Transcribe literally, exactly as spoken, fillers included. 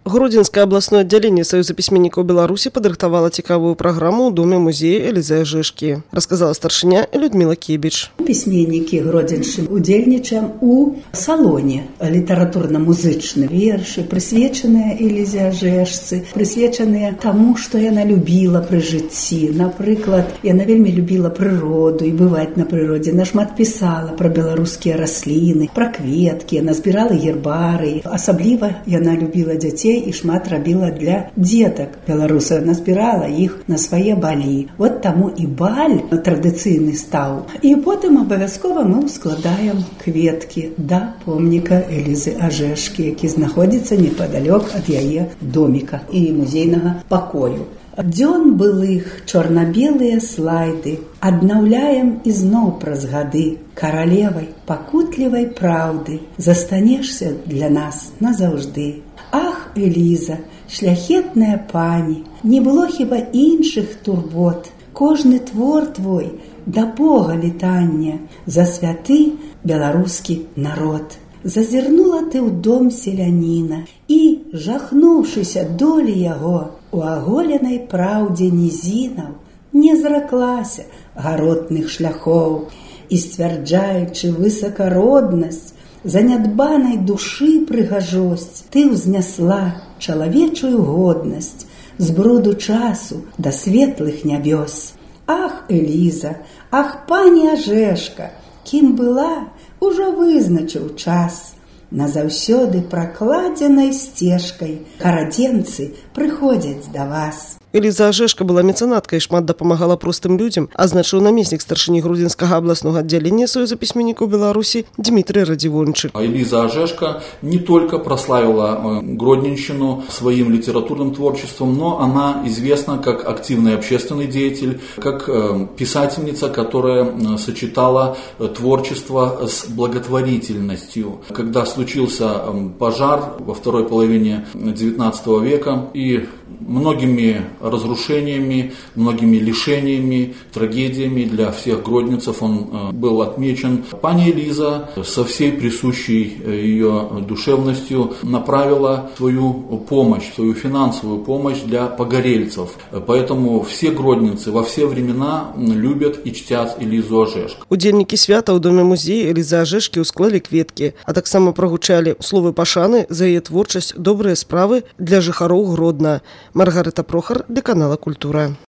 Гродзенскае абласное аддзяленне Саюза пісьменнікаў Беларусі падрыхтавала цікавую праграму ў доме музея Элізы Ажэшкі, расказала старшыня Людмила Кебіч. Пісьменнікі гродзеншчын удзельнічаем у салоне літаратурна-музычны. Вершы, прысвечаныя Элізе Ажэшцы, прысвечаныя таму, што яна любіла пры жыцці. Напрыклад, яна вельмі любіла прыроду і бываць на прыродзе. Яна шмат пісала пра беларускія расліны, пра кветкі, яна збірала гербарыі. Асабліва яна любіла дзяцей і шмат рабіла для дзетак беларусаў. Яна збірала іх на свае балі. Вот таму і баль традыцыйны стаў. І потым абавязкова мы ускладаем кветкі да помніка Элізы Ажэшкі, які знаходзіцца непадалёк ад яе доміка і музейнага пакою. Дзён былых чорна-белыя слайды аднаўляем ізноў праз гады. Каралевай пакутлівай праўды застанешся для нас назаўжды. Ах, Эліза, шляхетная пані, не было хіба іншых турбот. Кожны твор твой да Бога літання за святы беларускі народ. Зазірнула ты ў дом селяніна і, жахнуўшыся долі яго, у аголенай праўдзе нізінаў не зраклася гаротных шляхоў і, сцвярджаючы высакароднасць, занядбанай душы прыгажосць, ты ўзнясла чалавечую годнасць з бруду часу да светлых нябёс. Ах, Эліза, ах, пані Ажэшка, кім была, ужо вызначыў час. Назаўсёды пракладзенай сцежкай карадзенцы прыходзяць да вас. Эліза Ажэшка была мецэнаткай і шмат дапамагала простым людзям, азначыў намеснік старшыні Гродзенскага абласнога аддзялення Союза пісьменнікаў Беларусі Дмитрий Радивончик. Элиза Ажэшка не только прославила Гродненщину своим литературным творчеством, но она известна как активный общественный деятель, как писательница, которая сочетала творчество с благотворительностью. Когда случился пожар во второй половине девятнадцатого века и многими разрушениями, многими лишениями, трагедиями для всех гродненцев он был отмечен. Пани Элиза со всей присущей ее душевностью направила свою помощь, свою финансовую помощь для погорельцев. Поэтому все гродненцы во все времена любят и чтят Элизу Ажэшку. Удзельнікі свята ў доме музея Элізы Ажэшкі ўсклалі кветкі, а таксама прагучалі словы пашаны за яе творчасць, добрыя справы для жыхароў Гродна. Маргарыта Прохар для канала «Культура».